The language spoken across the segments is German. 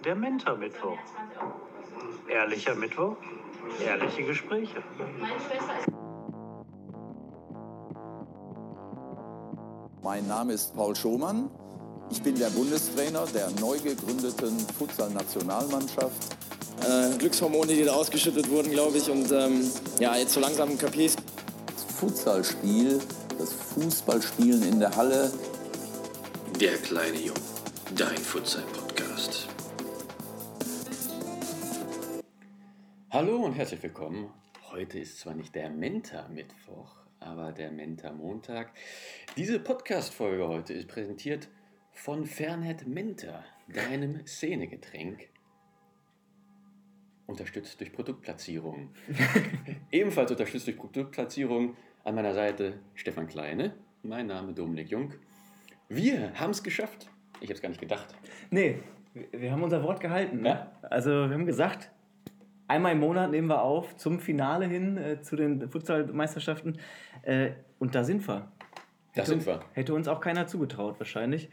der Mentor-Mittwoch. Ehrlicher Mittwoch, ehrliche Gespräche. Mein Name ist Paul Schomann. Ich bin der Bundestrainer der neu gegründeten Futsal-Nationalmannschaft. Glückshormone, die da ausgeschüttet wurden, glaube ich. Und jetzt so langsam kapier ich's. Das Futsalspiel, das Fußballspielen in der Halle. Der kleine Jung, dein Futsal-Podcast. Hallo und herzlich willkommen. Heute ist zwar nicht der Mentor-Mittwoch, aber der Mentor-Montag. Diese Podcast-Folge heute ist präsentiert von Fernet Mentor, deinem Szenegetränk. Unterstützt durch Produktplatzierung. Ebenfalls unterstützt durch Produktplatzierung an meiner Seite Stefan Kleine, mein Name Dominik Jung. Wir haben es geschafft. Ich habe es gar nicht gedacht. Nee, wir haben unser Wort gehalten. Ne? Ja. Also wir haben gesagt, einmal im Monat nehmen wir auf zum Finale hin, zu den Futsal-Meisterschaften. Und da sind wir. Hätte uns auch keiner zugetraut wahrscheinlich.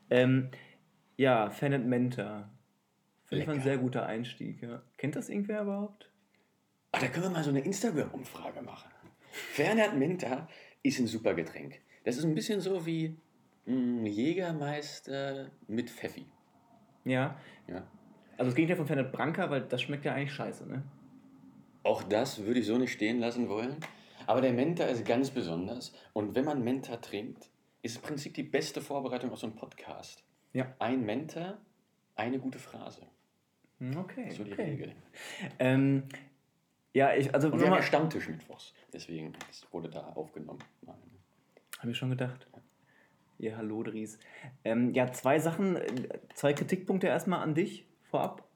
Fernet Mentor. Finde ich ein sehr guter Einstieg. Ja. Kennt das irgendwer überhaupt? Ach, da können wir mal so eine Instagram-Umfrage machen. Fernet Mentor ist ein super Getränk. Das ist ein bisschen so wie Jägermeister mit Pfeffi. Ja. Ja. Also das Gegenteil von Fernet Branca, weil das schmeckt ja eigentlich scheiße, ne? Auch das würde ich so nicht stehen lassen wollen. Aber der Mentor ist ganz besonders. Und wenn man Mentor trinkt, ist im Prinzip die beste Vorbereitung auf so einen Podcast. Ja. Ein Mentor, eine gute Phrase. Okay. So die Regel. Und wir haben ja Stammtisch mittwochs. Deswegen das wurde da aufgenommen. Habe ich schon gedacht. Ja, hallo Dries. Zwei Sachen, zwei Kritikpunkte erstmal an dich vorab.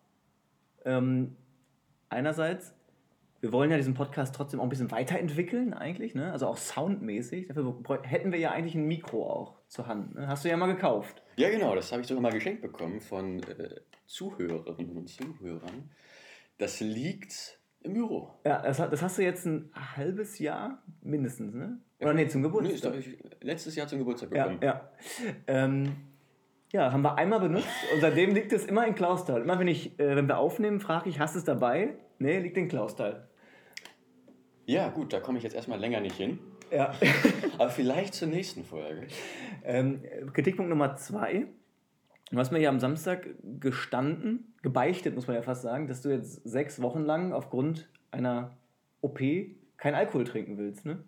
Einerseits, wir wollen ja diesen Podcast trotzdem auch ein bisschen weiterentwickeln eigentlich, ne? Also auch soundmäßig. Dafür hätten wir ja eigentlich ein Mikro auch zur Hand. Ne? Hast du ja mal gekauft. Ja, genau. Das habe ich sogar mal geschenkt bekommen von Zuhörerinnen und Zuhörern. Das liegt im Büro. Ja, das hast du jetzt ein halbes Jahr mindestens, ne? Oder nee, zum Geburtstag. Nee, letztes Jahr zum Geburtstag bekommen. Ja. Haben wir einmal benutzt und seitdem liegt es immer in Clausthal. Immer wenn wir aufnehmen, frage ich, hast du es dabei? Nee, liegt in Clausthal. Ja, gut, da komme ich jetzt erstmal länger nicht hin. Ja. Aber vielleicht zur nächsten Folge. Kritikpunkt Nummer 2. Du hast mir ja am Samstag gebeichtet, muss man ja fast sagen, dass du jetzt 6 Wochen lang aufgrund einer OP kein Alkohol trinken willst, ne?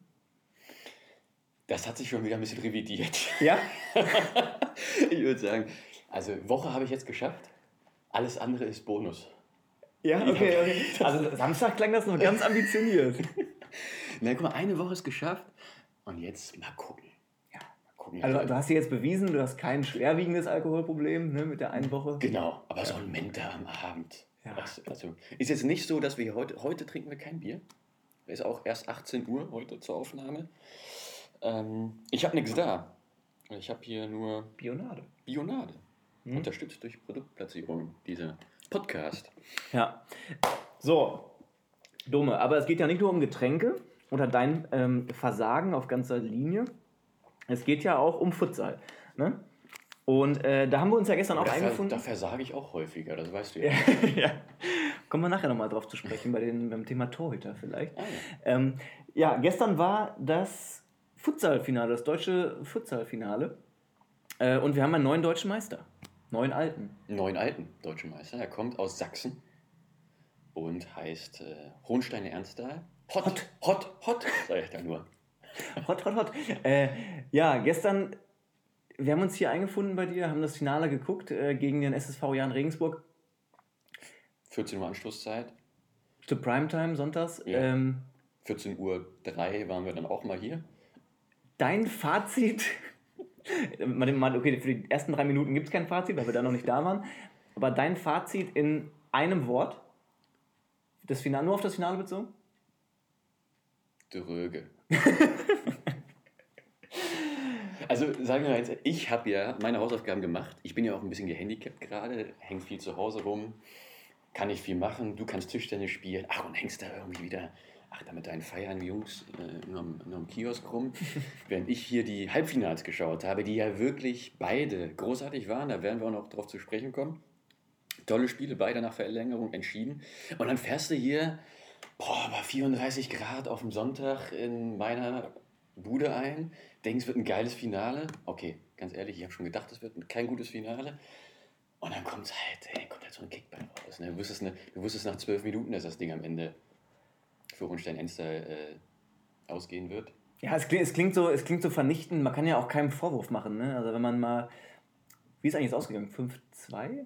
Das hat sich schon wieder ein bisschen revidiert. Ja? Ich würde sagen, also Woche habe ich jetzt geschafft. Alles andere ist Bonus. Ja, okay. Also Samstag klang das noch ganz ambitioniert. Na, guck mal, eine Woche ist geschafft und jetzt mal gucken. Also du hast dir jetzt bewiesen, du hast kein schwerwiegendes Alkoholproblem, ne, mit der einen Woche. Genau, aber so ein Mentor am Abend. Ja. Also ist jetzt nicht so, dass wir heute trinken wir kein Bier. Es ist auch erst 18 Uhr heute zur Aufnahme. Ich habe nichts da. Ich habe hier nur Bionade. Unterstützt durch Produktplatzierung, dieser Podcast. Ja. So, Dome, aber es geht ja nicht nur um Getränke oder dein Versagen auf ganzer Linie. Es geht ja auch um Futsal. Ne? Und da haben wir uns ja gestern auch eingefunden. Da versage ich auch häufiger, das weißt du ja. Ja. Kommen wir nachher nochmal drauf zu sprechen, beim Thema Torhüter vielleicht. Gestern war das Futsalfinale, das deutsche Futsalfinale. Und wir haben einen neuen deutschen Meister. Neuen alten deutschen Meister. Er kommt aus Sachsen und heißt Hohenstein Ernstthal. Hot, sag ich da nur. Hot. Gestern, wir haben uns hier eingefunden bei dir, haben das Finale geguckt gegen den SSV Jahn Regensburg. 14 Uhr Anstoßzeit. Zu Primetime, sonntags. Ja. 14:03 Uhr waren wir dann auch mal hier. Dein Fazit, okay, für die ersten 3 Minuten gibt es kein Fazit, weil wir da noch nicht da waren, aber dein Fazit in einem Wort, das Finale, nur auf das Finale bezogen? Dröge. Also sagen wir mal jetzt, ich habe ja meine Hausaufgaben gemacht. Ich bin ja auch ein bisschen gehandicapt gerade, häng viel zu Hause rum, kann nicht viel machen. Du kannst Tischtennis spielen. Ach, und hängst da irgendwie wieder da mit deinen Feiern Jungs in einem Kiosk rum. Während ich hier die Halbfinals geschaut habe, die ja wirklich beide großartig waren. Da werden wir auch noch drauf zu sprechen kommen. tolle Spiele, beide nach Verlängerung entschieden. Und dann fährst du hier bei 34 Grad auf dem Sonntag in meiner Bude ein, denkst, es wird ein geiles Finale. Okay, ganz ehrlich, ich habe schon gedacht, es wird kein gutes Finale. Und dann kommt halt so ein Kickball raus. Ne? Du wusstest nach 12 Minuten, dass das Ding am Ende für Hohenstein-Enstal ausgehen wird. Ja, es klingt so vernichtend. Man kann ja auch keinen Vorwurf machen. Ne? Also wenn man mal... Wie ist eigentlich jetzt ausgegangen? 5-2?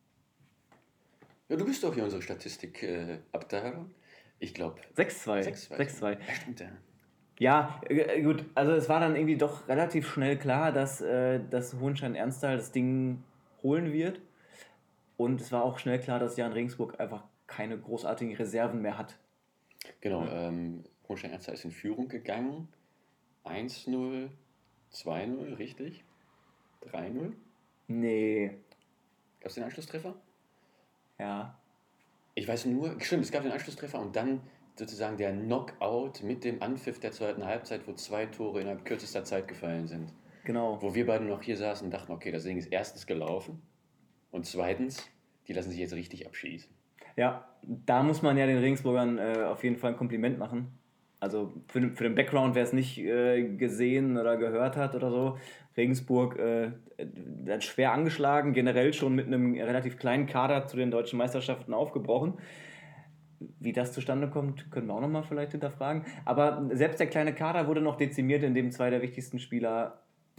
Ja, du bist doch hier unsere Statistik-Abteilung. Ich glaube... 6-2. 6-2. Ja, stimmt, ja. Ja, gut. Also es war dann irgendwie doch relativ schnell klar, dass Hohenstein-Ernstthal das Ding holen wird. Und es war auch schnell klar, dass Jan Regensburg einfach keine großartigen Reserven mehr hat. Genau, Hohenstein-Ernstthal ist in Führung gegangen. 1-0, 2-0, richtig? 3-0? Nee. Gab es den Anschlusstreffer? Ja. Ich weiß nur, stimmt, es gab den Anschlusstreffer und dann sozusagen der Knockout mit dem Anpfiff der zweiten Halbzeit, wo 2 Tore innerhalb kürzester Zeit gefallen sind. Genau. Wo wir beide noch hier saßen und dachten, okay, das Ding ist erstens gelaufen und zweitens, die lassen sich jetzt richtig abschießen. Ja, da muss man ja den Regensburgern auf jeden Fall ein Kompliment machen. Also für den Background, wer es nicht gesehen oder gehört hat oder so, Regensburg hat schwer angeschlagen, generell schon mit einem relativ kleinen Kader zu den deutschen Meisterschaften aufgebrochen. Wie das zustande kommt, können wir auch nochmal vielleicht hinterfragen. Aber selbst der kleine Kader wurde noch dezimiert, indem 2 der wichtigsten Spieler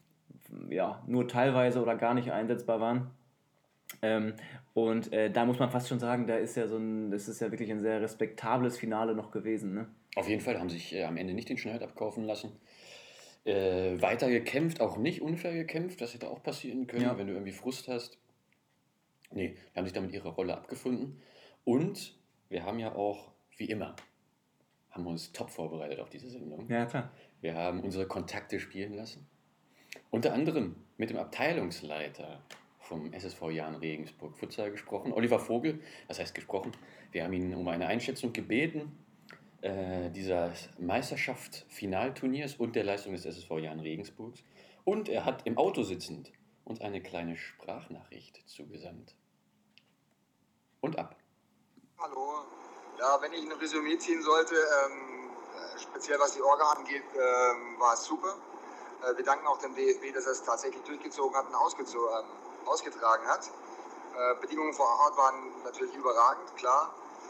nur teilweise oder gar nicht einsetzbar waren. Und da muss man fast schon sagen, das ist ja wirklich ein sehr respektables Finale noch gewesen. Ne? Auf jeden Fall haben sich am Ende nicht den Schneid abkaufen lassen. Weiter gekämpft, auch nicht unfair gekämpft, das hätte auch passieren können, wenn du irgendwie Frust hast. Nee, die haben sich damit ihre Rolle abgefunden. Und wir haben ja auch, wie immer, haben wir uns top vorbereitet auf diese Sendung. Ja, klar. Wir haben unsere Kontakte spielen lassen. Unter anderem mit dem Abteilungsleiter vom SSV Jahn Regensburg Futsal gesprochen, Oliver Vogel, das heißt gesprochen. Wir haben ihn um eine Einschätzung gebeten, dieser Meisterschaft-Finalturniers und der Leistung des SSV Jahn Regensburgs. Und er hat im Auto sitzend uns eine kleine Sprachnachricht zugesandt. Und ab. Hallo. Ja, wenn ich ein Resümee ziehen sollte, speziell was die Orga angeht, war es super. Wir danken auch dem DFB, dass er es tatsächlich durchgezogen hat und ausgetragen hat. Bedingungen vor Ort waren natürlich überragend, klar.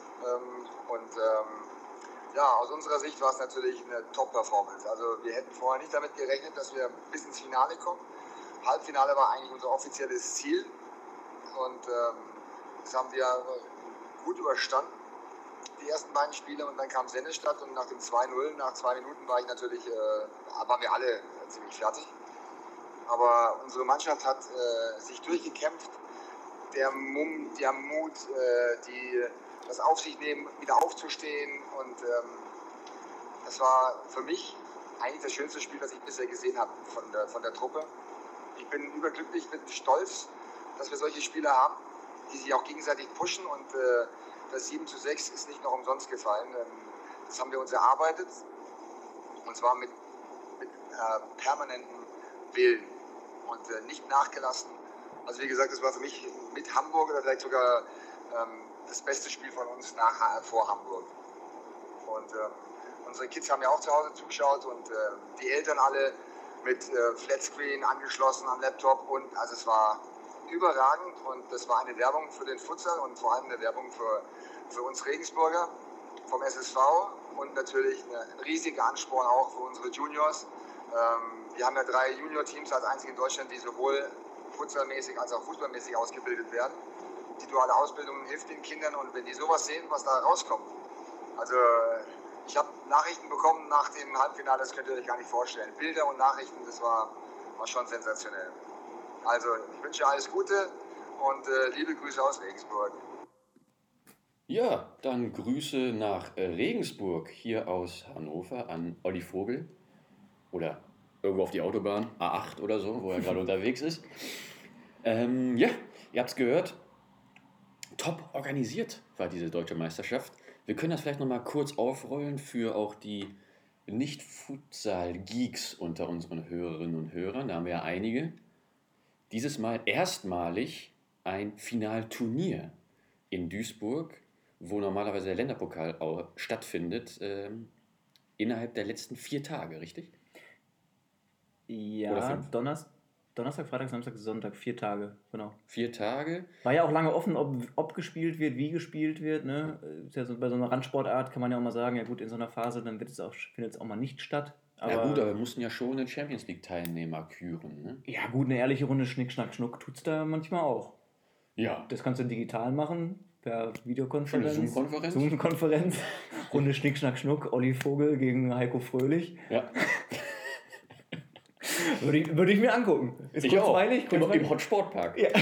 Aus unserer Sicht war es natürlich eine Top-Performance. Also wir hätten vorher nicht damit gerechnet, dass wir bis ins Finale kommen. Halbfinale war eigentlich unser offizielles Ziel. Und das haben wir gut überstanden, die ersten beiden Spiele. Und dann kam Sennestadt und nach dem 2-0, nach 2 Minuten waren wir alle ziemlich fertig. Aber unsere Mannschaft hat sich durchgekämpft. Der Mut, das auf sich nehmen, wieder aufzustehen. Und das war für mich eigentlich das schönste Spiel, das ich bisher gesehen habe von der Truppe. Ich bin überglücklich, bin stolz, dass wir solche Spieler haben, die sich auch gegenseitig pushen. Und das 7:6 ist nicht noch umsonst gefallen. Das haben wir uns erarbeitet. Und zwar mit permanentem Willen und nicht nachgelassen. Also wie gesagt, das war für mich mit Hamburg oder vielleicht sogar das beste Spiel von uns vor Hamburg. Und unsere Kids haben ja auch zu Hause zugeschaut und die Eltern alle mit Flatscreen angeschlossen am Laptop. Und also es war überragend und das war eine Werbung für den Futsal und vor allem eine Werbung für uns Regensburger vom SSV und natürlich ein riesiger Ansporn auch für unsere Juniors. Wir haben ja 3 Junior-Teams als einzige in Deutschland, die sowohl futsalmäßig als auch fußballmäßig ausgebildet werden. Die duale Ausbildung hilft den Kindern und wenn die sowas sehen, was da rauskommt. Also ich habe Nachrichten bekommen nach dem Halbfinale, das könnt ihr euch gar nicht vorstellen. Bilder und Nachrichten, das war schon sensationell. Also ich wünsche alles Gute und liebe Grüße aus Regensburg. Ja, dann Grüße nach Regensburg, hier aus Hannover an Olli Vogel oder irgendwo auf die Autobahn, A8 oder so, wo er gerade unterwegs ist. Ihr habt es gehört, top organisiert war diese deutsche Meisterschaft. Wir können das vielleicht nochmal kurz aufrollen für auch die Nicht-Futsal-Geeks unter unseren Hörerinnen und Hörern. Da haben wir ja einige. Dieses Mal erstmalig ein Finalturnier in Duisburg, wo normalerweise der Länderpokal auch stattfindet, innerhalb der letzten 4 Tage, richtig? Oder Ja, 5? Donnerstag, Freitag, Samstag, Sonntag, 4 Tage, genau. 4 Tage. War ja auch lange offen, ob gespielt wird, wie gespielt wird. Ne? Ist ja so, bei so einer Randsportart kann man ja auch mal sagen, ja gut, in so einer Phase, dann findet es auch mal nicht statt. Ja gut, aber wir mussten ja schon einen Champions League-Teilnehmer küren. Ne? Ja gut, eine ehrliche Runde Schnick, Schnack, Schnuck tut's da manchmal auch. Ja. Das kannst du digital machen, per Videokonferenz. Schöne Zoom-Konferenz. Zoom-Konferenz. Runde Schnick, Schnack, Schnuck, Olli Vogel gegen Heiko Fröhlich. Ja. Würde ich mir angucken. Ist Ich auch. kurzweilig. Im Hot Sportpark. Ja.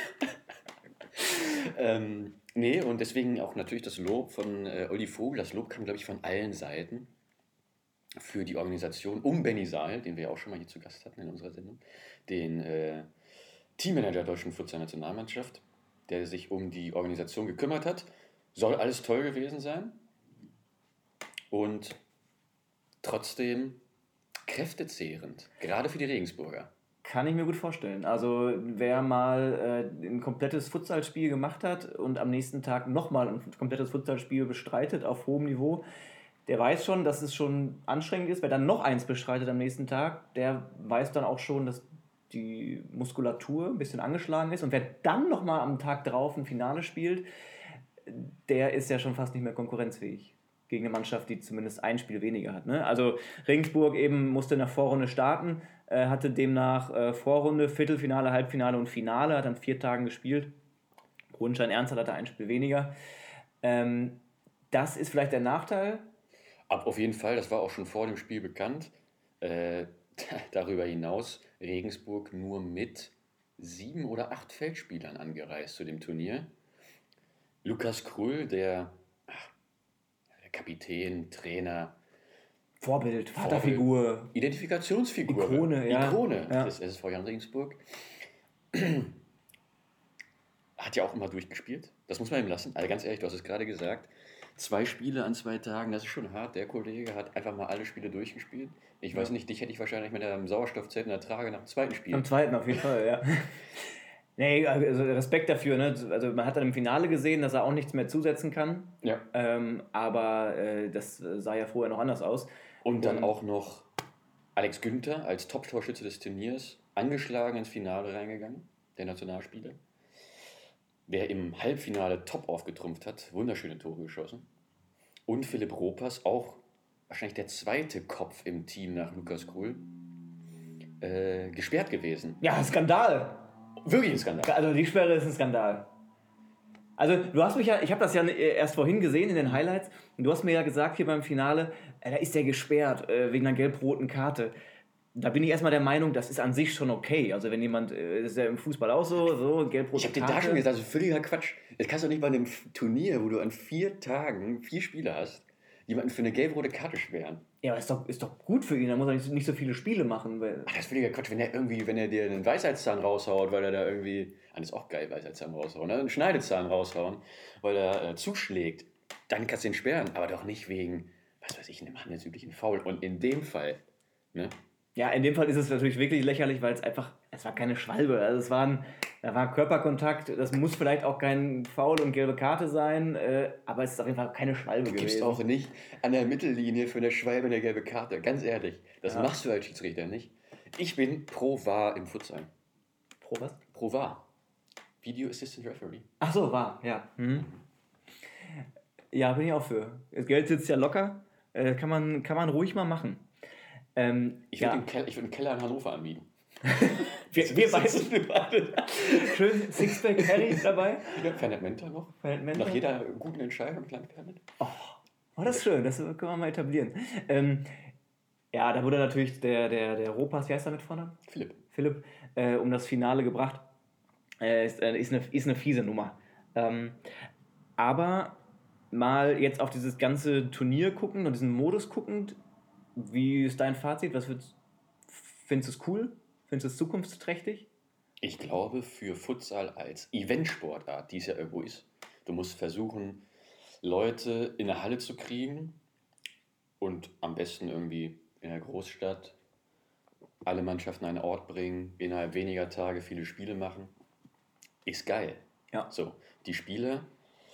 Nee, und deswegen auch natürlich das Lob von Olli Vogel. Das Lob kam, glaube ich, von allen Seiten für die Organisation um Benny Saal, den wir ja auch schon mal hier zu Gast hatten in unserer Sendung, den Teammanager der deutschen Futsal-Nationalmannschaft, der sich um die Organisation gekümmert hat. Soll alles toll gewesen sein und trotzdem kräftezehrend, gerade für die Regensburger. Kann ich mir gut vorstellen. Also wer mal ein komplettes Futsalspiel gemacht hat und am nächsten Tag nochmal ein komplettes Futsalspiel bestreitet auf hohem Niveau, der weiß schon, dass es schon anstrengend ist. Wer dann noch eins bestreitet am nächsten Tag, der weiß dann auch schon, dass die Muskulatur ein bisschen angeschlagen ist. Und wer dann nochmal am Tag drauf ein Finale spielt, der ist ja schon fast nicht mehr konkurrenzfähig gegen eine Mannschaft, die zumindest ein Spiel weniger hat. Ne? Also Regensburg eben musste in der Vorrunde starten, hatte demnach Vorrunde, Viertelfinale, Halbfinale und Finale, hat an 4 Tagen gespielt. Grundstein Ernsthaft hatte ein Spiel weniger. Das ist vielleicht der Nachteil. Auf jeden Fall, das war auch schon vor dem Spiel bekannt. Darüber hinaus Regensburg nur mit 7 oder 8 Feldspielern angereist zu dem Turnier. Lukas Krull, der Kapitän, Trainer, Vorbild, Vaterfigur, Identifikationsfigur, Ikone ja. des SSV Jan Regensburg. Hat ja auch immer durchgespielt. Das muss man ihm lassen. Also ganz ehrlich, du hast es gerade gesagt. 2 Spiele an 2 Tagen, das ist schon hart. Der Kollege hat einfach mal alle Spiele durchgespielt. Ich weiß nicht, dich hätte ich wahrscheinlich mit einem Sauerstoffzelt in der Trage nach dem 2. Spiel. Am 2. auf jeden Fall, ja. Nee, also Respekt dafür. Ne? Also man hat dann im Finale gesehen, dass er auch nichts mehr zusetzen kann. Ja. Aber das sah ja vorher noch anders aus. Und dann auch noch Alex Günther als Top-Torschütze des Turniers angeschlagen ins Finale reingegangen, der Nationalspieler. Der im Halbfinale top aufgetrumpft hat, wunderschöne Tore geschossen. Und Philipp Ropers, auch wahrscheinlich der zweite Kopf im Team nach Lukas Krull, gesperrt gewesen. Ja, Skandal. Wirklich ein Skandal. Also die Sperre ist ein Skandal. Also du hast mich ja, ich habe das ja erst vorhin gesehen in den Highlights, und du hast mir ja gesagt hier beim Finale, da ist der gesperrt wegen einer gelb-roten Karte. Da bin ich erstmal der Meinung, das ist an sich schon okay. Also wenn jemand, das ist ja im Fußball auch so gelb-rote Ich habe dir da schon gesagt, das ist völliger Quatsch. Das kannst du nicht bei einem Turnier, wo du an 4 Tagen 4 Spiele hast, jemanden für eine gelb-rote Karte sperren. Ja, aber ist doch gut für ihn, da muss er nicht so viele Spiele machen. Weil Ach, das ist völliger Quatsch, wenn er dir einen Weisheitszahn raushaut, weil er da irgendwie, das ist auch geil, Weisheitszahn raushauen, ne? Einen Schneidezahn raushauen, weil er zuschlägt, dann kannst du ihn sperren, aber doch nicht wegen, was weiß ich, einem handelsüblichen Foul. Und in dem Fall, ne? Ja, in dem Fall ist es natürlich wirklich lächerlich, weil es war keine Schwalbe. Also da war Körperkontakt, das muss vielleicht auch kein Foul und gelbe Karte sein, aber es ist auf jeden Fall keine Schwalbe gewesen. Du gibst auch nicht an der Mittellinie für eine Schwalbe eine gelbe Karte, ganz ehrlich. Das machst du als Schiedsrichter nicht. Ich bin pro VAR im Futsal. Pro was? Pro VAR. Video Assistant Referee. Ach so, VAR, ja. Ja, bin ich auch für. Das Geld sitzt ja locker, kann man ruhig mal machen. Ich würde einen Keller in Hannover anbieten. wir beide. Schön Sixpack Harry dabei. Ja, Fernet Menta noch. Nach jeder guten Entscheidung ein kleines Fernet. Oh, das ist schön, das können wir mal etablieren. Ja, da wurde natürlich der Ropas, wie heißt er mit Vornamen? Philipp, um das Finale gebracht. Ist eine fiese Nummer. Aber mal jetzt auf dieses ganze Turnier gucken und diesen Modus guckend, wie ist dein Fazit? Findest du es cool? Findest du es zukunftsträchtig? Ich glaube, für Futsal als Eventsportart, die es ja irgendwo ist, du musst versuchen, Leute in der Halle zu kriegen und am besten irgendwie in der Großstadt alle Mannschaften an einen Ort bringen, innerhalb weniger Tage viele Spiele machen. Ist geil. Ja. So, die Spiele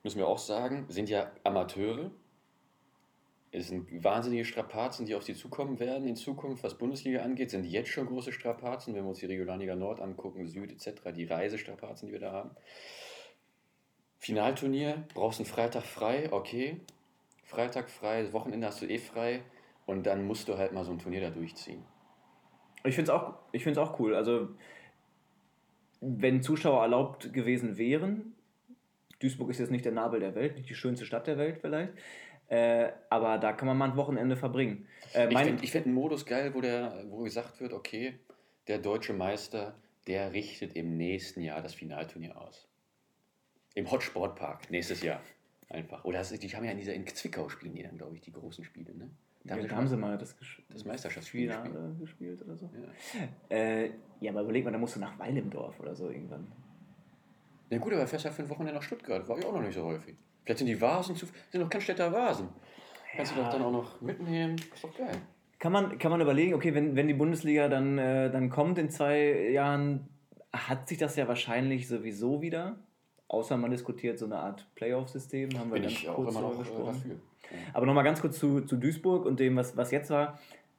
müssen wir auch sagen, sind ja Amateure. Es sind wahnsinnige Strapazen, die auf sie zukommen werden in Zukunft. Was Bundesliga angeht, sind jetzt schon große Strapazen, wenn wir uns die Regionalliga Nord angucken, Süd etc., die Reisestrapazen, die wir da haben. Finalturnier, brauchst einen Freitag frei, okay. Freitag frei, das Wochenende hast du eh frei und dann musst du halt mal so ein Turnier da durchziehen. Ich finde es auch cool. Also, wenn Zuschauer erlaubt gewesen wären, Duisburg ist jetzt nicht der Nabel der Welt, nicht die schönste Stadt der Welt vielleicht, aber da kann man mal ein Wochenende verbringen. Ich find einen Modus geil, wo gesagt wird, okay, der deutsche Meister, der richtet im nächsten Jahr das Finalturnier aus. Im Hotsportpark, nächstes Jahr. Einfach. Oder die haben ja in Zwickau spielen die dann, glaube ich, die großen Spiele, ne? Da haben sie mal das Meisterschaftsspiel gespielt oder so. Ja. Ja, aber überleg mal, da musst du nach Weilendorf oder so irgendwann. Na gut, aber fährst halt für ein Wochenende nach Stuttgart. War ich auch noch nicht so häufig. Vielleicht sind die Vasen sind doch Cannstätter Vasen. Kannst du doch dann auch noch mitnehmen. Ist doch geil. Kann man überlegen, okay, wenn die Bundesliga dann kommt in 2 Jahren, hat sich das ja wahrscheinlich sowieso wieder. Außer man diskutiert so eine Art Playoff-System. Haben wir Bin ich auch immer noch dafür. Ja. Aber nochmal ganz kurz zu Duisburg und dem, was jetzt war.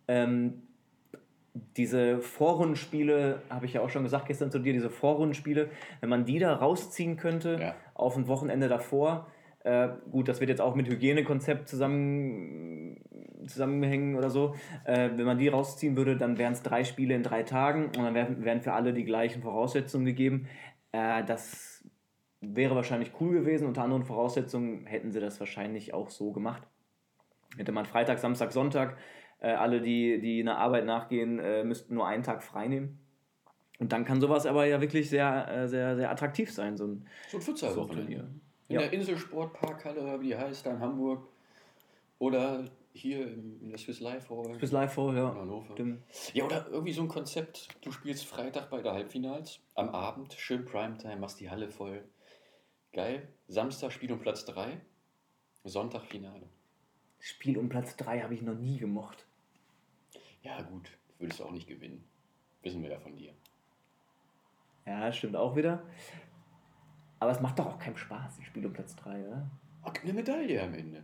Diese Vorrundenspiele, habe ich ja auch schon gesagt gestern zu dir, diese Vorrundenspiele, wenn man die da rausziehen könnte auf ein Wochenende davor, gut, das wird jetzt auch mit Hygienekonzept zusammenhängen oder so, wenn man die rausziehen würde, dann wären es 3 Spiele in 3 Tagen und dann wären für alle die gleichen Voraussetzungen gegeben. Das wäre wahrscheinlich cool gewesen, unter anderen Voraussetzungen hätten sie das wahrscheinlich auch so gemacht. Hätte man Freitag, Samstag, Sonntag, alle, die einer Arbeit nachgehen, müssten nur einen Tag frei nehmen. Und dann kann sowas aber ja wirklich sehr, sehr, sehr attraktiv sein. So ein Futsal-Wochenende. In der Inselsportparkhalle, oder wie die heißt, da in Hamburg. Oder hier in der Swiss Life Hall. Swiss Life Hall, ja. In Hannover. Stimmt. Ja, oder irgendwie so ein Konzept. Du spielst Freitag bei der Halbfinals, am Abend, schön Primetime, machst die Halle voll. Geil. Samstag Spiel um Platz 3, Sonntag Finale. Spiel um Platz 3 habe ich noch nie gemocht. Ja gut, würdest du auch nicht gewinnen. Wissen wir ja von dir. Ja, stimmt auch wieder. Aber es macht doch auch keinen Spaß, das Spiel um Platz 3, oder? Ach, eine Medaille am Ende.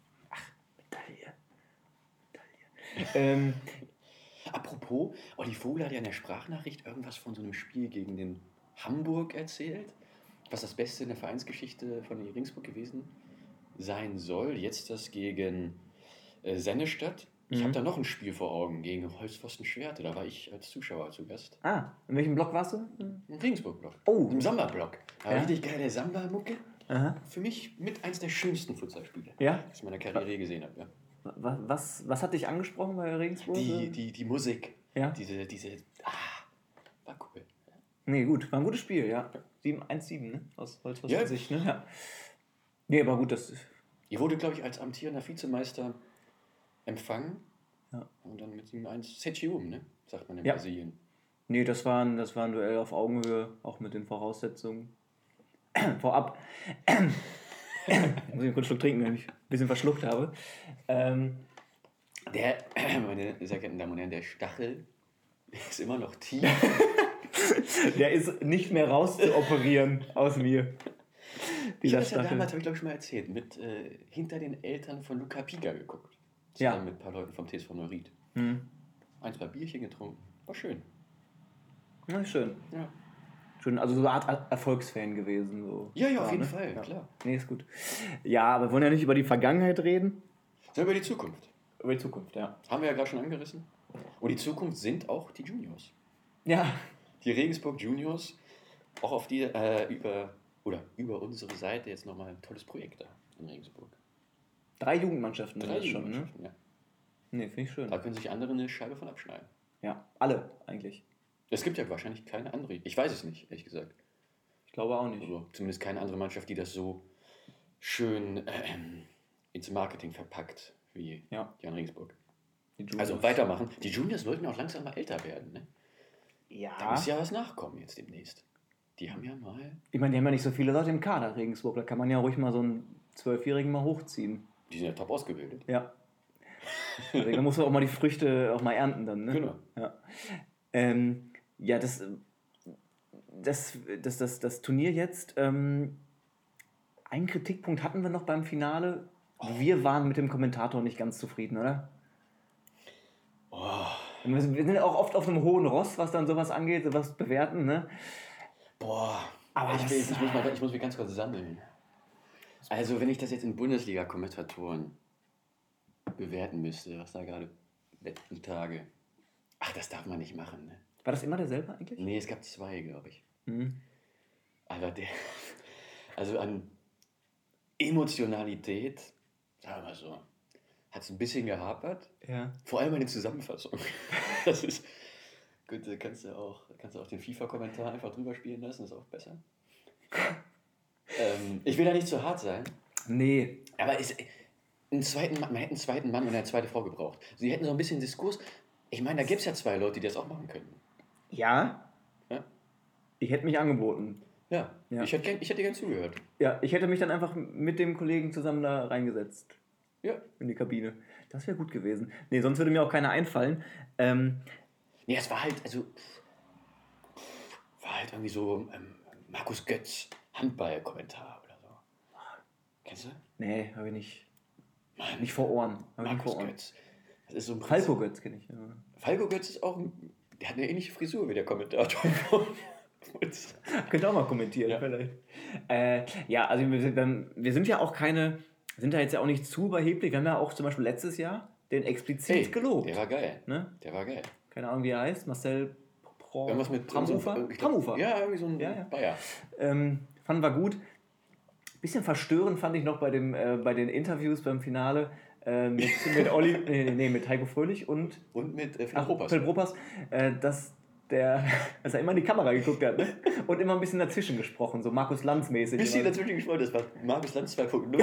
Medaille. Apropos, Olli Vogel hat ja in der Sprachnachricht irgendwas von so einem Spiel gegen den Hamburg erzählt, was das Beste in der Vereinsgeschichte von Regensburg gewesen sein soll. Jetzt das gegen Sennestadt. Ich habe da noch ein Spiel vor Augen gegen Holzpfosten Schwerte. Da war ich als Zuschauer zu Gast. Ah, in welchem Block warst du? Im Regensburg-Block. Oh. Im Samba-Block. Ja. Richtig geile Samba-Mucke. Aha. Für mich mit eins der schönsten Futsalspiele, Ja? die ich in meiner Karriere gesehen habe. Ja. Was hat dich angesprochen bei Regensburg? Die Musik. Ja. War cool. Nee, gut, war ein gutes Spiel, ja. 1-7, ne? Aus Holzpfosten Sicht, ne? Ja. Nee, aber gut, das... Ihr wurde, glaube ich, als amtierender Vizemeister empfangen. Ja. Und dann mit ihm 1 Setchium, ne? Sagt man in Ja. Brasilien. Nee, das war ein Duell auf Augenhöhe, auch mit den Voraussetzungen. Vorab. Muss ich einen kurz Schluck trinken, wenn ich ein bisschen verschluckt habe. Meine sehr geehrten Damen und Herren, der Stachel ist immer noch tief. Der ist nicht mehr rauszuoperieren aus mir. Ich habe das ja damals, habe ich glaube ich schon mal erzählt, mit hinter den Eltern von Luca Piga geguckt. Zusammen mit ein paar Leuten vom TSV Neuried. 1, 2 Bierchen getrunken. War schön. Na, schön. Ja. Schön, also so eine Art Erfolgsfan gewesen. So. Ja, auf jeden Fall, ja. Klar. Nee, ist gut. Ja, aber wir wollen ja nicht über die Vergangenheit reden. Sondern über die Zukunft. Über die Zukunft, ja. Haben wir ja gerade schon angerissen. Und die Zukunft sind auch die Juniors. Ja. Die Regensburg Juniors, auch auf die über unsere Seite jetzt nochmal ein tolles Projekt da in Regensburg. 3 Jugendmannschaften sind 3 das schon, ne? Ja. Nee, finde ich schön. Da können sich andere eine Scheibe von abschneiden. Ja, alle eigentlich. Es gibt ja wahrscheinlich keine andere. Ich weiß es nicht, ehrlich gesagt. Ich glaube auch nicht. Also zumindest keine andere Mannschaft, die das so schön ins Marketing verpackt wie Jan Regensburg. Also weitermachen. Die Juniors wollten auch langsam mal älter werden, ne? Ja. Da muss ja was nachkommen jetzt demnächst. Die haben ja mal... Ich meine, die haben ja nicht so viele Leute im Kader, Regensburg. Da kann man ja ruhig mal so einen 12-Jährigen mal hochziehen. Die sind ja top ausgebildet. Ja. Also, da muss man auch mal die Früchte auch mal ernten dann, ne? Genau. Ja, das Turnier jetzt einen Kritikpunkt hatten wir noch beim Finale. Wir waren mit dem Kommentator nicht ganz zufrieden, oder? Wir sind auch oft auf einem hohen Ross, was dann sowas angeht, sowas bewerten, ne? Aber ich muss mich ganz kurz sammeln. Also, wenn ich das jetzt in Bundesliga-Kommentatoren bewerten müsste, was da gerade letzten Tage. Ach, das darf man nicht machen, ne? War das immer derselbe eigentlich? Nee, es gab 2, glaube ich. Aber also an Emotionalität, sagen wir mal so, hat es ein bisschen gehapert. Ja. Vor allem eine Zusammenfassung. Das ist gut, kannst du auch den FIFA-Kommentar einfach drüber spielen lassen, ist auch besser. Ich will da nicht zu hart sein. Nee. Aber man hätte einen zweiten Mann und eine zweite Frau gebraucht. Sie hätten so ein bisschen Diskurs. Ich meine, da gibt es ja 2 Leute, die das auch machen könnten. Ja? Ja? Ich hätte mich angeboten. Ja. Ich hätte gern zugehört. Ja, ich hätte mich dann einfach mit dem Kollegen zusammen da reingesetzt. Ja. In die Kabine. Das wäre gut gewesen. Nee, sonst würde mir auch keiner einfallen. Nee, es war halt, irgendwie so Markus Götz Handball-Kommentar oder so. Kennst du? Nee, habe ich nicht. Mann, Nicht vor Ohren. Markus Götz. Das ist so ein Falco Götz kenne ich. Ja. Falco Götz ist auch der hat eine ähnliche Frisur wie der Kommentator. Könnt ihr auch mal kommentieren, vielleicht. Ja, also wir sind ja auch sind da jetzt ja auch nicht zu überheblich. Wir haben ja auch zum Beispiel letztes Jahr den explizit gelobt. Der war geil. Ne? Der war geil. Keine Ahnung, wie er heißt. Marcel Irgendwas mit Tramufer? Tramufer. Ja, irgendwie so ein Bayer. Fanden wir gut. Bisschen verstörend fand ich noch bei den Interviews beim Finale mit Heiko Fröhlich und mit Philipp Ropas, dass er immer in die Kamera geguckt hat, ne? Und immer ein bisschen dazwischen gesprochen, so Markus Lanz-mäßig. Bisschen dazwischen gesprochen, das war Markus Lanz 2.0.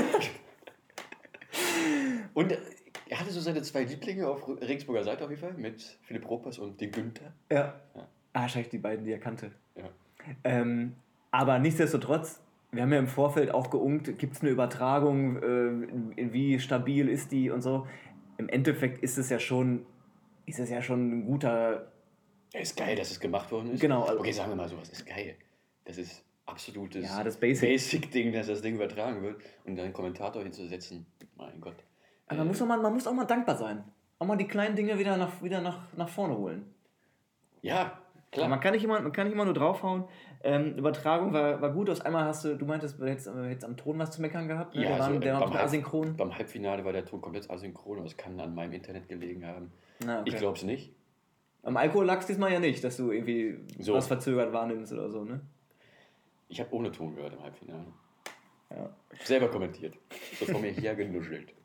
Und er hatte so seine 2 Lieblinge auf Regensburger Seite auf jeden Fall, mit Philipp Ropas und den Günther. Ja. Wahrscheinlich die beiden, die er kannte. Ja. Aber nichtsdestotrotz, wir haben ja im Vorfeld auch geungt, gibt es eine Übertragung, wie stabil ist die und so. Im Endeffekt ist es ja schon ein guter... Ja, ist geil, dass es gemacht worden ist. Genau. Okay, sagen wir mal so, was ist geil? Das ist absolutes das Basic-Ding, dass das Ding übertragen wird und dann einen Kommentator hinzusetzen. Mein Gott. Aber man muss auch mal dankbar sein. Auch mal die kleinen Dinge wieder nach vorne holen. Ja, klar. Man kann nicht immer nur draufhauen. Übertragung war gut. Aus einmal du meintest, du hättest am Ton was zu meckern gehabt. Ne? Ja, der war asynchron. Beim Halbfinale war der Ton komplett asynchron, aber es kann an meinem Internet gelegen haben. Okay. Ich glaube es nicht. Am Alkohol lag es diesmal ja nicht, dass du irgendwie was verzögert wahrnimmst oder so, ne? Ich habe ohne Ton gehört im Halbfinale. Ja. Selber kommentiert. So von mir her genuschelt.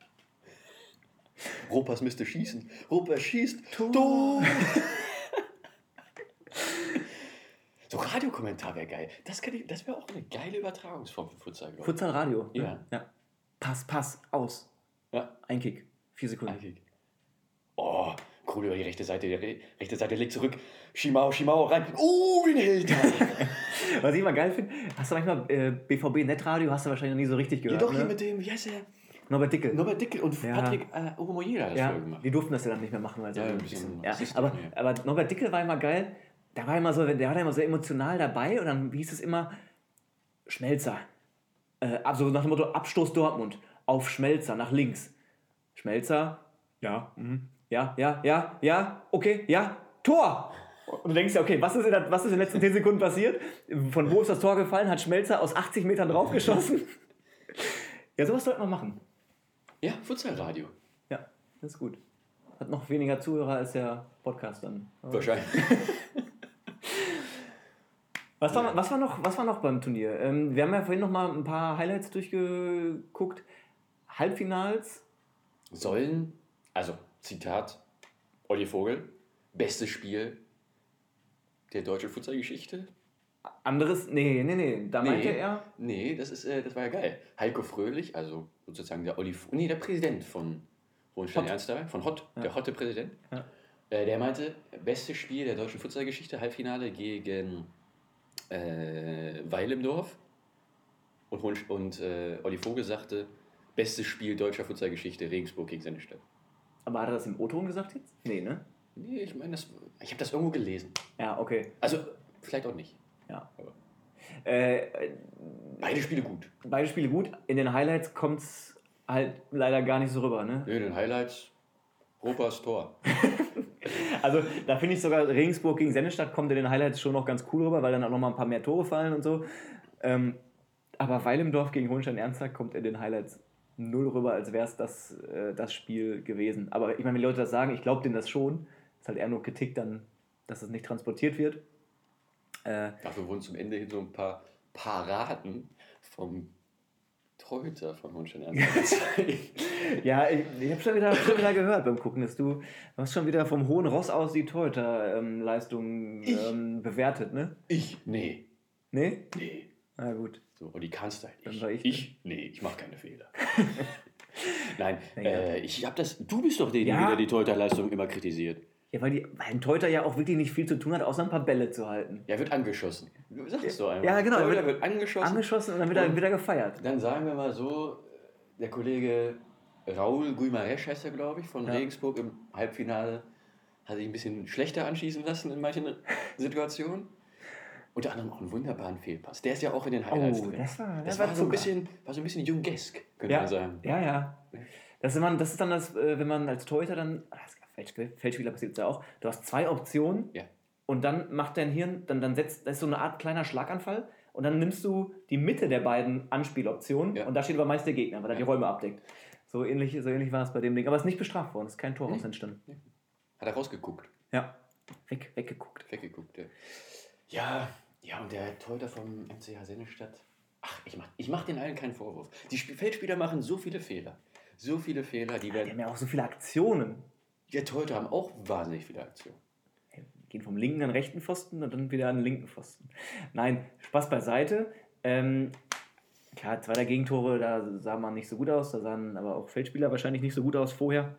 Ropas müsste schießen. Ropas schießt. Tor! So Radiokommentar wäre geil. Das wäre auch eine geile Übertragungsform für Futsal, glaube ich. Futsal Radio? Ja. Pass, aus. Ja. Ein Kick. 4 Sekunden. Ein Kick. Oh, Krul über die rechte Seite. Die rechte Seite legt zurück. Schimau rein. Wie ein Held. Was ich immer geil finde, hast du manchmal BVB Netradio, hast du wahrscheinlich noch nie so richtig gehört. Ja, doch, ne? hier mit dem, wie heißt der? Norbert Dickel und Patrick Omoyela das ja, gemacht. Die durften das ja dann nicht mehr machen. Weil aber Norbert Dickel war immer geil. Der war immer so emotional dabei und dann hieß es immer Schmelzer. Also nach dem Motto Abstoß Dortmund auf Schmelzer nach links. Schmelzer, ja, okay, ja, Tor! Und du denkst ja, okay, was ist in den letzten 10 Sekunden passiert? Von wo ist das Tor gefallen? Hat Schmelzer aus 80 Metern draufgeschossen? Ja, sowas sollte man machen. Ja, Futsalradio. Ja, das ist gut. Hat noch weniger Zuhörer als der Podcast dann. Wahrscheinlich. Was war noch beim Turnier? Wir haben ja vorhin noch mal ein paar Highlights durchgeguckt. Halbfinals. Sollen, also Zitat, Olli Vogel, bestes Spiel der deutschen Futsalgeschichte. Anderes? Nee. Da meinte er... Nee, das war ja geil. Heiko Fröhlich, also sozusagen der der Präsident von Hohenstein-Ernstthal, von Hott, ja. Der Hotte-Präsident. Ja. Der meinte, bestes Spiel der deutschen Futsalgeschichte, Halbfinale gegen Weil im Dorf. Und Olli Vogel sagte, bestes Spiel deutscher Futsalgeschichte, Regensburg gegen Sennestadt. Aber hat er das im O-Ton gesagt jetzt? Nee, ne? Nee, ich meine, ich habe das irgendwo gelesen. Ja, okay. Also, vielleicht auch nicht. Ja. Beide Spiele gut. Beide Spiele gut. In den Highlights kommt es halt leider gar nicht so rüber, ne? In den Highlights Ropas Tor. Also da finde ich sogar, Regensburg gegen Sennestadt kommt in den Highlights schon noch ganz cool rüber, weil dann auch noch mal ein paar mehr Tore fallen und so. Aber Weilimdorf gegen Hohenstein-Ernsthacht kommt in den Highlights null rüber, als wäre es das Spiel gewesen. Aber ich meine, wenn Leute das sagen, ich glaube denen das schon. Es ist halt eher nur Kritik dann, dass es nicht transportiert wird. Dafür wurden zum Ende hin so ein paar Paraden vom Torhüter von Hohenstein-Ernsthacht. Ja, ich habe schon wieder gehört beim Gucken, dass du hast schon wieder vom hohen Ross aus die Torhüter-Leistung bewertet, ne? Nee. Nee? Nee. Na gut. So, und die kannst du halt Dann nicht. war ich Nee, ich mache keine Fehler. Nein, Ja. ich habe das. Du bist doch derjenige, der die Torhüterleistung immer kritisiert. Ja, weil ein Torhüter ja auch wirklich nicht viel zu tun hat, außer ein paar Bälle zu halten. Er wird angeschossen. Sag es doch einmal. Ja, genau. Torhüter wird angeschossen. Angeschossen und dann wird er gefeiert. Dann sagen wir mal so, der Kollege Raul Guimarães heißt er, glaube ich, von Regensburg im Halbfinale, hat sich ein bisschen schlechter anschießen lassen in manchen Situationen. Unter anderem auch einen wunderbaren Fehlpass. Der ist ja auch in den Highlights drin. Das war so ein bisschen Jungesk, könnte man sagen. Ja. Das ist dann das, wenn man als Torhüter dann, Feldspieler passiert es ja auch, du hast 2 Optionen und dann macht dein Hirn, dann das ist so eine Art kleiner Schlaganfall und dann nimmst du die Mitte der beiden Anspieloptionen und da steht aber meist der Gegner, weil er die Räume abdeckt. So ähnlich war es bei dem Ding. Aber es ist nicht bestraft worden, es ist kein Tor raus entstanden. Nee. Hat er rausgeguckt. Ja, weggeguckt. Ja, und der Torhüter vom MCH Sennestadt, ich mach den allen keinen Vorwurf. Die Feldspieler machen so viele Fehler. Die Die werden. haben ja auch so viele Aktionen. Die Torhüter haben auch wahnsinnig viele Aktionen. Gehen vom linken an den rechten Pfosten und dann wieder an den linken Pfosten. Nein, Spaß beiseite. Klar, 2 Gegentore, da sah man nicht so gut aus, da sahen aber auch Feldspieler wahrscheinlich nicht so gut aus vorher.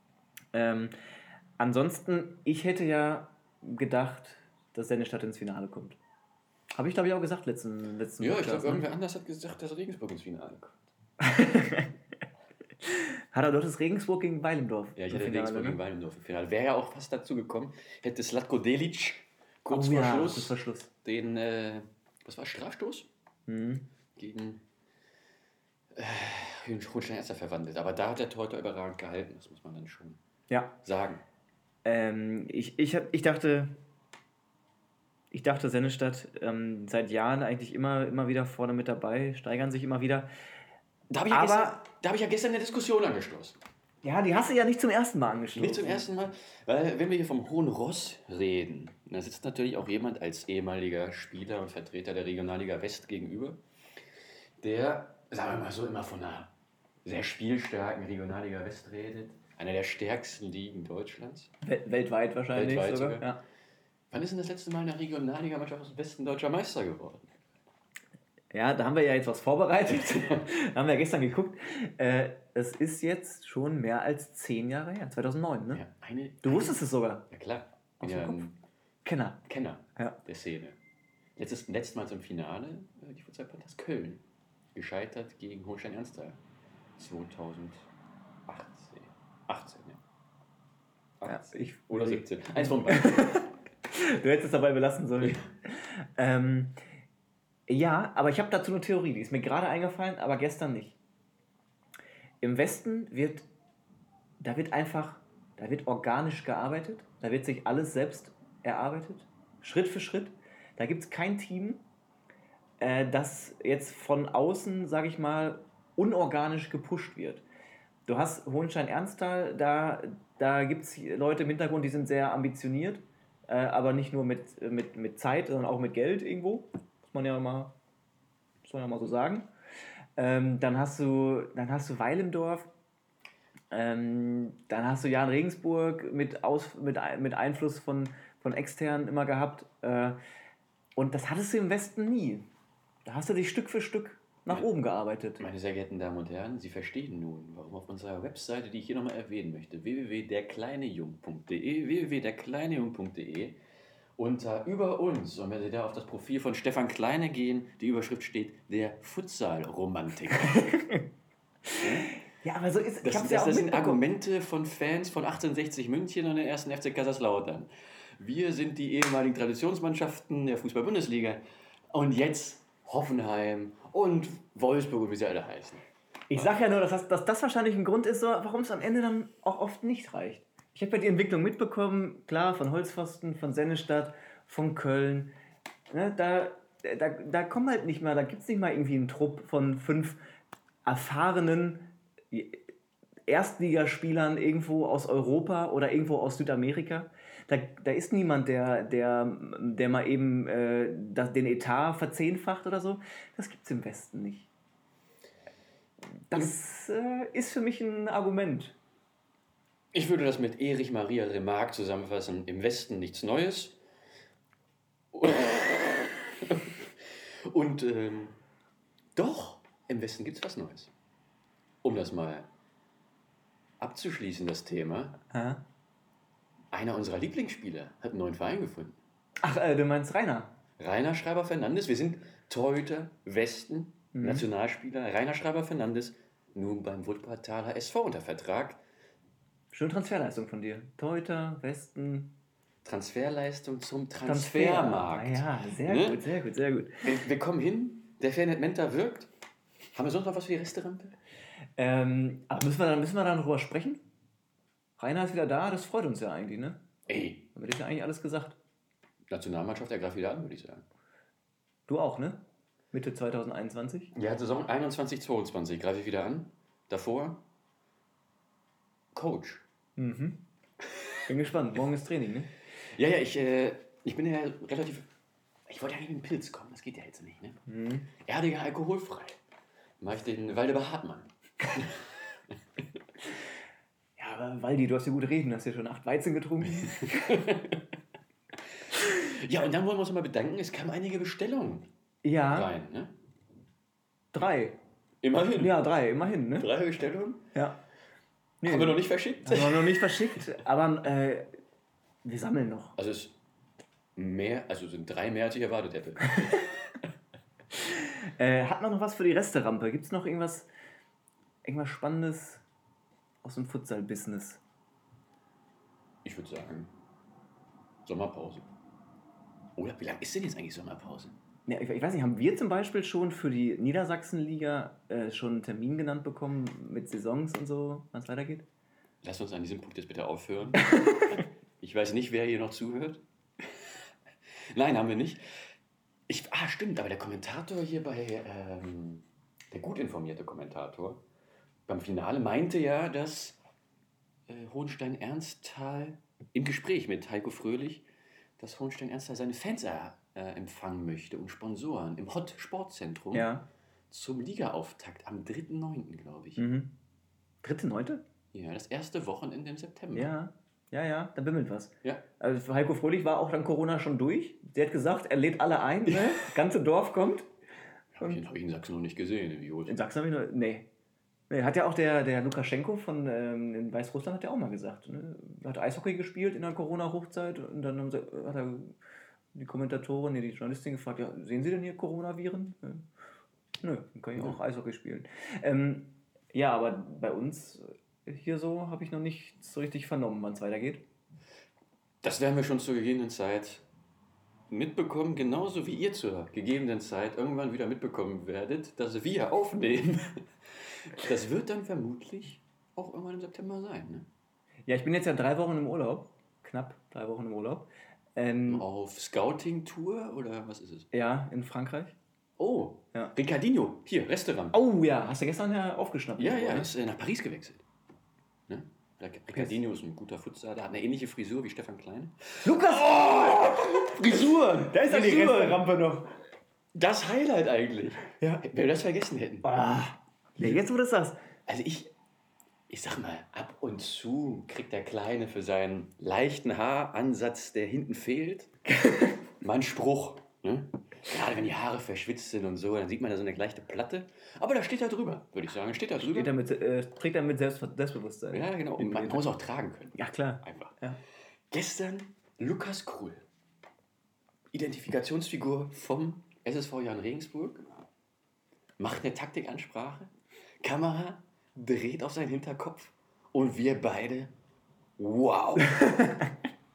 Ansonsten, ich hätte ja gedacht, dass Sennestadt ins Finale kommt. Habe ich, glaube ich, auch gesagt letzten Ja, Podcast, ich glaube, irgendwer anders hat gesagt, dass Regensburg ins Finale kommt. Hat er doch das Regensburg gegen Weilimdorf. Ja, ich hatte Regensburg gegen Weilimdorf im Finale. Wäre ja auch fast dazu gekommen, hätte Slatko Delic kurz vor Schluss den, was war Strafstoß? Gegen Hohenstein-Ernsthacht verwandelt. Aber da hat der Torhüter überragend gehalten, das muss man dann schon sagen. Ich dachte, Sennestadt seit Jahren eigentlich immer wieder vorne mit dabei, steigern sich immer wieder. Da habe ich ja gestern eine Diskussion angestoßen. Ja, die hast du ja nicht zum ersten Mal angestoßen. Nicht zum ersten Mal, weil wenn wir hier vom Hohen Ross reden, da sitzt natürlich auch jemand als ehemaliger Spieler und Vertreter der Regionalliga West gegenüber, der, sagen wir mal so, immer von einer sehr spielstarken Regionalliga West redet. Einer der stärksten Ligen Deutschlands. Weltweit wahrscheinlich sogar. Ja. Wann ist denn das letzte Mal eine Regionalliga-Mannschaft aus dem Westen deutscher Meister geworden? Ja, da haben wir ja jetzt was vorbereitet. Da haben wir ja gestern geguckt. Es ist jetzt schon mehr als 10 Jahre her, 2009, ne? Ja, du wusstest es sogar. Ja, klar. Aus dem Kopf. Kenner der Szene. Letztmals im Finale, die Futsal Panthers Köln. Gescheitert gegen Hohenstein-Ernsthacht. 2018. 18, ja. 18. Ja, oder 17. Eins von beiden. Du hättest es dabei belassen sollen. Ja, aber ich habe dazu eine Theorie, die ist mir gerade eingefallen, aber gestern nicht. Im Westen wird organisch gearbeitet, da wird sich alles selbst erarbeitet, Schritt für Schritt. Da gibt es kein Team, das jetzt von außen, sage ich mal, unorganisch gepusht wird. Du hast Hohenstein-Ernstthal, da gibt es Leute im Hintergrund, die sind sehr ambitioniert, aber nicht nur mit Zeit, sondern auch mit Geld irgendwo. Muss man ja mal so sagen. Dann hast du Weilimdorf, dann hast du Jan Regensburg mit Einfluss von externen immer gehabt. Und das hattest du im Westen nie. Da hast du dich Stück für Stück nach oben gearbeitet. Meine sehr geehrten Damen und Herren, Sie verstehen nun, warum auf unserer Webseite, die ich hier nochmal erwähnen möchte, www.derkleinejung.de unter Über uns, und wenn Sie da auf das Profil von Stefan Kleine gehen, die Überschrift steht, der Futsal-Romantiker. Ja, aber so ist es. Das sind Argumente von Fans von 1860 München und der 1. FC Kaiserslautern. Wir sind die ehemaligen Traditionsmannschaften der Fußball-Bundesliga. Und jetzt Hoffenheim und Wolfsburg, wie sie alle heißen. Ich sag ja nur, dass das wahrscheinlich ein Grund ist, warum es am Ende dann auch oft nicht reicht. Ich habe ja die Entwicklung mitbekommen, klar, von Holzpfosten, von Sennestadt, von Köln. Ne, da kommen halt nicht mal, da gibt es nicht mal irgendwie einen Trupp von 5 erfahrenen Erstligaspielern irgendwo aus Europa oder irgendwo aus Südamerika. Da ist niemand, der mal eben den Etat verzehnfacht oder so. Das gibt es im Westen nicht. Das ist für mich ein Argument. Ich würde das mit Erich Maria Remarque zusammenfassen. Im Westen nichts Neues. Und doch, im Westen gibt es was Neues. Um das mal abzuschließen, das Thema. Ha? Einer unserer Lieblingsspieler hat einen neuen Verein gefunden. Ach, du meinst Rainer? Rainer Schreiber-Fernandes. Wir sind Torhüter, Westen, Nationalspieler. Rainer Schreiber-Fernandes, nun beim Wutpertaler SV unter Vertrag. Schöne Transferleistung von dir. Torhüter, Westen. Transferleistung zum Transfermarkt. Ja, sehr Ne? gut, sehr gut, sehr gut. Wir kommen hin, der Fairnet Menta wirkt. Haben wir sonst noch was für die Resterampe? Aber müssen wir dann drüber sprechen? Rainer ist wieder da, das freut uns ja eigentlich, ne? Ey, Haben wir das ja eigentlich alles gesagt. Nationalmannschaft, der greift wieder an, würde ich sagen. Du auch, ne? Mitte 2021? Ja, Saison 21/22 greife ich wieder an. Davor Coach. Bin gespannt. Morgen ist Training, ne? Ja, ich bin ja relativ... Ich wollte ja eigentlich mit dem Pilz kommen, das geht ja jetzt nicht, ne? Erdiger alkoholfrei. Mach ich den Waldemar Hartmann. Ja, aber Waldi, du hast ja gut reden, hast ja schon 8 Weizen getrunken. Ja, und dann wollen wir uns mal bedanken, es kamen einige Bestellungen Ja, rein, ne? 3. Immerhin. Ja, 3, immerhin, ne? 3 Bestellungen. Ja. Nee, Haben wir noch nicht verschickt. haben wir noch nicht verschickt, aber wir sammeln noch. Also es sind 3 mehr, als ich erwartet hätte. Hat man noch was für die Resterampe? Gibt es noch irgendwas Spannendes aus dem Futsal-Business? Ich würde sagen, Sommerpause. Oder wie lange ist denn jetzt eigentlich Sommerpause? Ja, ich weiß nicht, haben wir zum Beispiel schon für die Niedersachsenliga schon einen Termin genannt bekommen mit Saisons und so, wann es weitergeht? Lass uns an diesem Punkt jetzt bitte aufhören. Ich weiß nicht, wer hier noch zuhört. Nein, haben wir nicht. Stimmt, aber der Kommentator hier der gut informierte Kommentator beim Finale meinte ja, dass Hohenstein-Ernsthal im Gespräch mit Heiko Fröhlich, dass Hohenstein-Ernsthal seine Fans empfangen möchte und Sponsoren im Hot Sportzentrum zum Ligaauftakt am 3.9., glaube ich. 3.9.? Ja, das erste Wochenende im September. Ja, da bimmelt was. Ja. Also für Heiko Fröhlich war auch dann Corona schon durch. Der hat gesagt, er lädt alle ein, ne? Das ganze Dorf kommt. Hab ich in Sachsen noch nicht gesehen. In Sachsen habe ich noch... Nee, hat ja auch der Lukaschenko von in Weißrussland hat ja auch mal gesagt. Ne? Hat Eishockey gespielt in der Corona-Hochzeit und dann hat er die Kommentatorin, die Journalistin gefragt, ja, sehen Sie denn hier Coronaviren? Nö, dann kann ich auch Eishockey spielen. Ja, aber bei uns hier so habe ich noch nichts so richtig vernommen, wann es weitergeht. Das werden wir schon zur gegebenen Zeit mitbekommen, genauso wie ihr zur gegebenen Zeit irgendwann wieder mitbekommen werdet, dass wir aufnehmen. Das wird dann vermutlich auch irgendwann im September sein, ne? Ja, ich bin jetzt ja 3 Wochen im Urlaub. Knapp 3 Wochen im Urlaub. Auf Scouting-Tour oder was ist es? Ja, in Frankreich. Oh, ja. Ricardinho, hier, Restaurant. Oh ja, hast du gestern ja aufgeschnappt? Ja, er ist nach Paris gewechselt. Ne? Ricardinho ist ein guter Futsaler, der hat eine ähnliche Frisur wie Stefan Kleine. Lukas! Oh! Frisuren! Da ist ja die Resterampe noch. Das Highlight eigentlich. Ja. Wenn wir das vergessen hätten. Nee, jetzt wo du das sagst. Also ich sag mal, ab und zu kriegt der Kleine für seinen leichten Haaransatz, der hinten fehlt, mal einen Spruch. Ne? Gerade wenn die Haare verschwitzt sind und so, dann sieht man da so eine leichte Platte. Aber da steht er drüber, würde ich sagen. Steht da drüber. Trägt er mit Selbstbewusstsein. Ja, genau. Und man muss auch tragen können. Ja, klar. Einfach. Ja. Gestern Lukas Krull. Identifikationsfigur vom SSV Jan Regensburg. Macht eine Taktikansprache. Kamera dreht auf seinen Hinterkopf. Und wir beide, wow.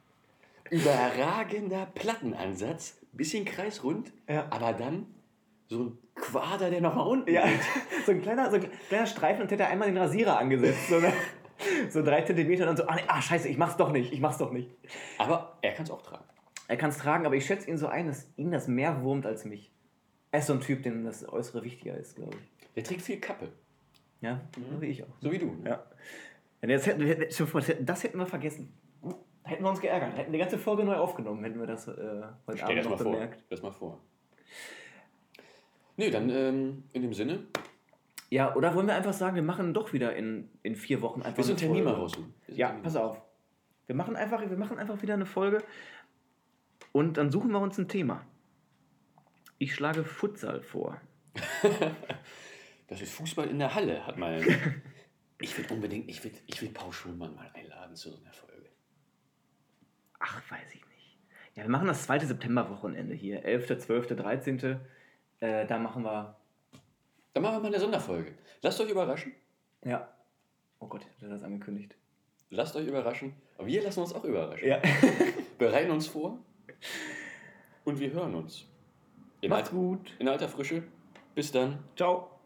Überragender Plattenansatz. Bisschen kreisrund. Ja. Aber dann so ein Quader, der noch mal unten Ja, geht. so ein kleiner Streifen und hätte einmal den Rasierer angesetzt. So 3 Zentimeter und dann so, scheiße, ich mach's doch nicht. Aber er kann es auch tragen. Er kann es tragen, aber ich schätze ihn so ein, dass ihn das mehr wurmt als mich. Er ist so ein Typ, dem das Äußere wichtiger ist, glaube ich. Der trägt viel Kappe. Ja, wie ich auch. So wie du. Ja. Das hätten wir vergessen. Da hätten wir uns geärgert. Hätten die ganze Folge neu aufgenommen, hätten wir das heute Stell dir Abend das noch mal bemerkt. vor. Das mal vor. Nee, dann in dem Sinne. Ja, oder wollen wir einfach sagen, wir machen doch wieder in 4 Wochen einfach Wir sind eine Termin mal Folge. raussuchen. Ja, pass auf. Wir machen einfach wieder eine Folge und dann suchen wir uns ein Thema. Ich schlage Futsal vor. Das ist Fußball in der Halle, hat mal. Ich will Paul Schulmann mal einladen zu so einer Folge. Ach, weiß ich nicht. Ja, wir machen das 2. September-Wochenende hier. 11., 12., 13. Da machen wir... Dann machen wir mal eine Sonderfolge. Lasst euch überraschen. Ja. Oh Gott, hat er das angekündigt. Lasst euch überraschen. Aber wir lassen uns auch überraschen. Ja. Bereiten uns vor. Und wir hören uns. Macht's gut. In alter Frische. Bis dann. Ciao.